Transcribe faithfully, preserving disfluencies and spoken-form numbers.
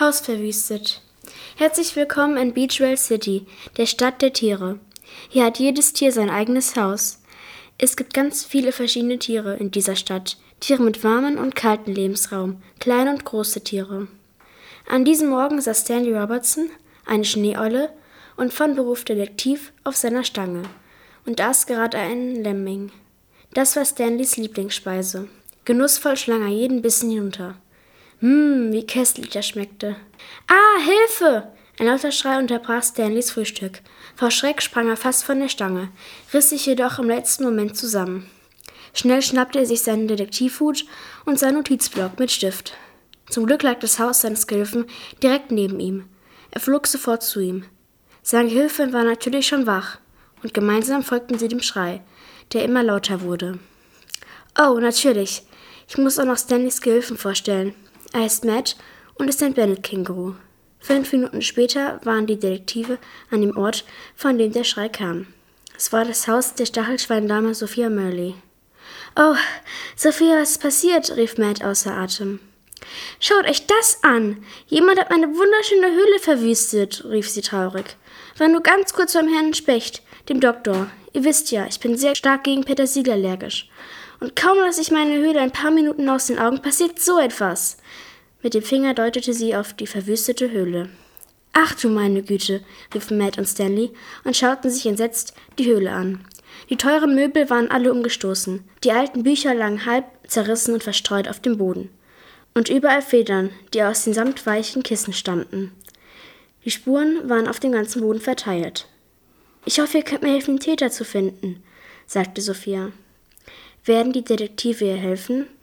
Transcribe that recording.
Haus verwüstet. Herzlich willkommen in Beachwell City, der Stadt der Tiere. Hier hat jedes Tier sein eigenes Haus. Es gibt ganz viele verschiedene Tiere in dieser Stadt. Tiere mit warmen und kalten Lebensraum, kleine und große Tiere. An diesem Morgen saß Stanley Robertson, eine Schneeeule und von Beruf Detektiv, auf seiner Stange und aß gerade einen Lemming. Das war Stanleys Lieblingsspeise. Genussvoll schlang er jeden Bissen hinunter. Mmm, wie köstlich er schmeckte. Ah, Hilfe! Ein lauter Schrei unterbrach Stanleys Frühstück. Vor Schreck sprang er fast von der Stange, riss sich jedoch im letzten Moment zusammen. Schnell schnappte er sich seinen Detektivhut und seinen Notizblock mit Stift. Zum Glück lag das Haus seines Gehilfen direkt neben ihm. Er flog sofort zu ihm. Sein Gehilfe war natürlich schon wach, und gemeinsam folgten sie dem Schrei, der immer lauter wurde. Oh, natürlich. Ich muss auch noch Stanleys Gehilfen vorstellen. Er heißt Matt und ist ein Bennett-Känguru. Fünf Minuten später waren die Detektive an dem Ort, von dem der Schrei kam. Es war das Haus der Stachelschweindame Sophia Murley. »Oh, Sophia, was ist passiert?« rief Matt außer Atem. »Schaut euch das an! Jemand hat meine wunderschöne Höhle verwüstet«, rief sie traurig. »War nur ganz kurz beim Herrn Specht, dem Doktor. Ihr wisst ja, ich bin sehr stark gegen Petersilie allergisch. Und kaum lasse ich meine Höhle ein paar Minuten aus den Augen, passiert so etwas.« Mit dem Finger deutete sie auf die verwüstete Höhle. »Ach du meine Güte«, riefen Matt und Stanley und schauten sich entsetzt die Höhle an. Die teuren Möbel waren alle umgestoßen, die alten Bücher lagen halb zerrissen und verstreut auf dem Boden. Und überall Federn, die aus den samtweichen Kissen stammten. Die Spuren waren auf dem ganzen Boden verteilt. »Ich hoffe, ihr könnt mir helfen, den Täter zu finden«, sagte Sophia. »Werden die Detektive ihr helfen?«